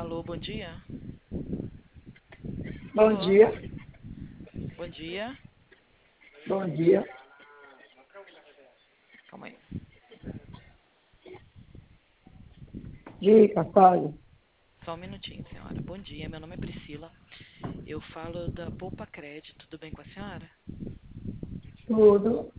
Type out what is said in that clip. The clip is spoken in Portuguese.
Alô, bom dia. Bom Alô, dia, bom dia. bom dia. Calma aí. Dica, fale. Só um minutinho, senhora. Bom dia, meu nome é Priscila. Eu falo da Poupa Crédito. Tudo bem com a senhora? Tudo.